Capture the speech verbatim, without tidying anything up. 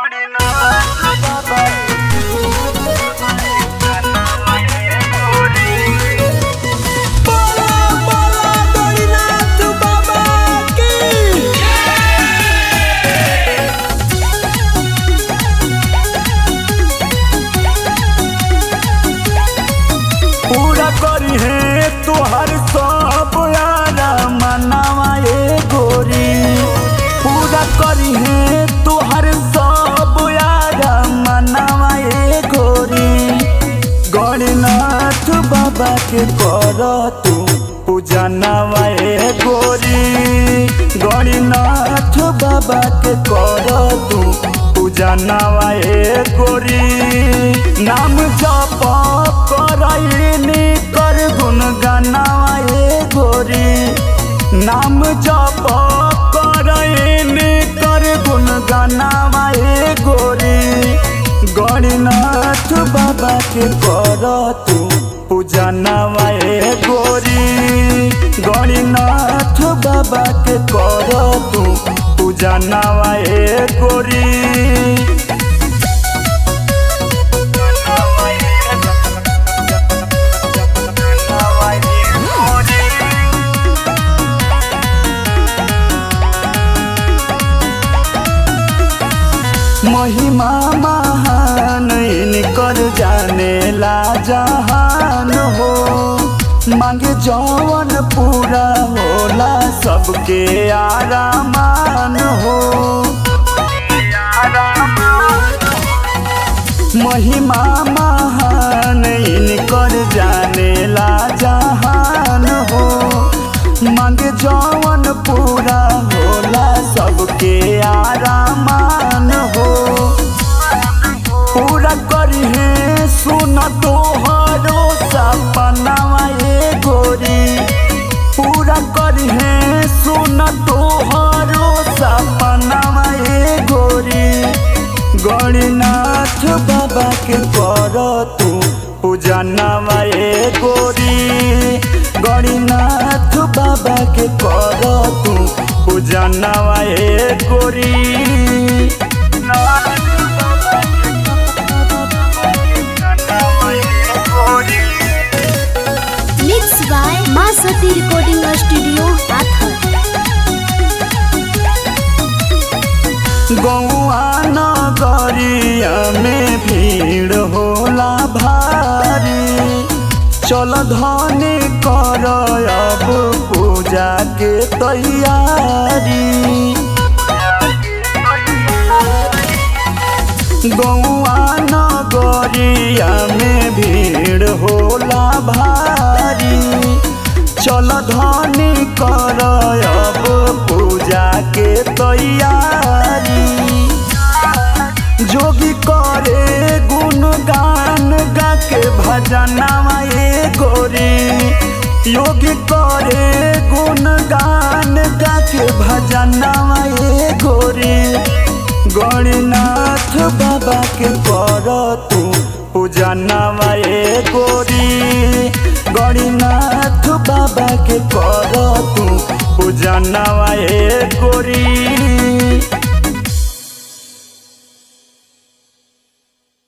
पूरा करी है तुहर सब यारा मनावा ए गोरी। पूरा करी है तुहर सब यारा मनावा ए गोरी। गणनाथ बाबा के कर तू पूजा नवा ए गोरी। गणनाथ बाबा के कर तू पूजा नवा ए गोरी। नाम जप करैनी कर गुण गानावा ए गोरी। नाम जप करैनी कर गुण गानावा ए गोरी। गणनाथ बाबा के कर तू पूजा नवा ए गोरी। गणनाथ बाबा के कर तू पूजा नवा ए गोरी। महिमा महान इनकर जाने ला जहान हो। मांगे जवन पूरा होला सबके आरामान हो। महिमा महान इनकर जाने ला जहान हो। मांगे जवन पूरा होला सबके आरामान हो। पूरा करी है सुन तोहरो सपनावा ए गोरी। पूरा करी है सुन तोहरो सपनावा ए गोरी। गणनाथ बाबा के कर तू पूजा नवा ए गोरी। गणनाथ बाबा के कर तू पूजा नवा ए गोरी। मिक्स बाय माँ सती रिकॉर्डिंग स्टूडियो आथर। गौआ नगरिया में भीड़ होला भारी। चल धनी कर अब पूजा के तैयारी। गौआ नगरिया में भीड़ होला भारी। चल धनी कर अब पूजा के तैयारी। जोगी करे गुणगान गा के भजनवा ए गोरी। योगी करे गुणगान गा के भजनवा ए गोरी। गणनाथ बाबा के कर तू पूजा नवा ए गोरी। गणनाथ बाबा के कर